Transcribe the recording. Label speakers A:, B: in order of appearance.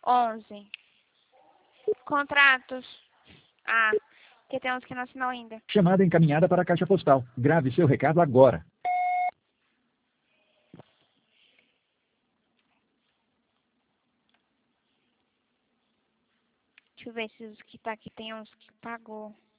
A: 11. Contratos. Ah, que tem uns que não assinou ainda.
B: Chamada encaminhada para a caixa postal. Grave seu recado agora.
A: Deixa eu ver se os que tá aqui tem uns que pagou.